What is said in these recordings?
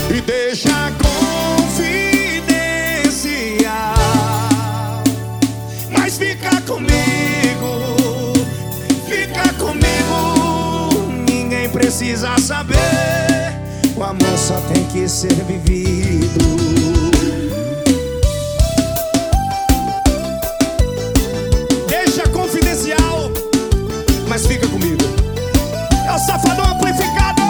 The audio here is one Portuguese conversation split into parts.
e deixa confidenciar. Mas fica comigo, ninguém precisa saber. O amor só tem que ser vivido. Deixa confidencial, mas fica comigo. É o Safadão amplificado.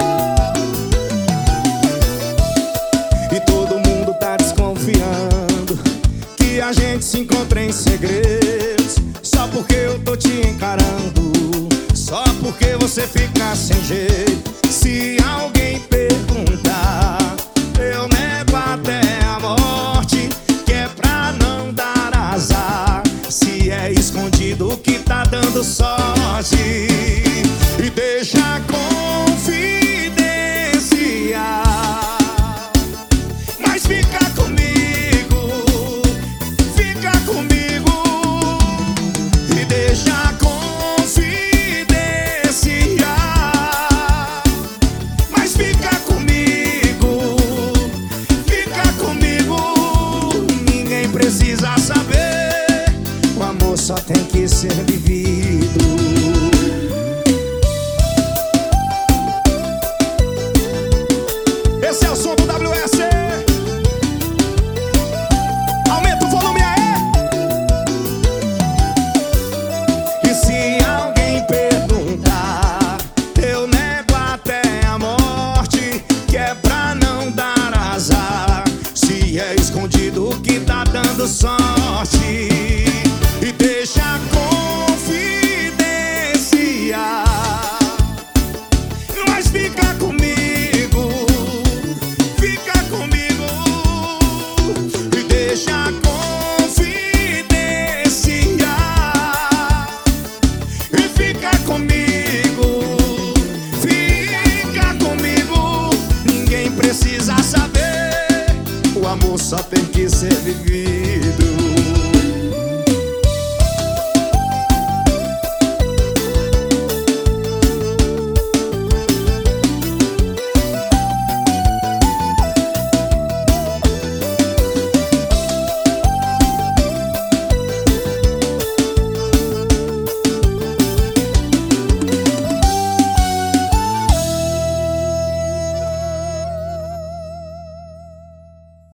E todo mundo tá desconfiando que a gente se encontra em segredos, só porque eu tô te encarando, só porque você fica sem jeito. Se alguém perguntar, eu nego até a morte, que é pra não dar azar. Se é escondido que tá dando sorte, e deixa confidenciar. Mas fica comigo, e deixa confidenciar. Mas fica comigo, ninguém precisa saber. O amor só tem que ser vivido. Esse é o som do WS. Aumenta o volume aí. E se alguém perguntar, eu nego até a morte, que é pra não dar azar. Se é escondido que tá dando sorte, e deixa confidenciar. Mas fica comigo, e deixa confidenciar. E fica comigo, ninguém precisa saber. O amor só tem que ser vivido.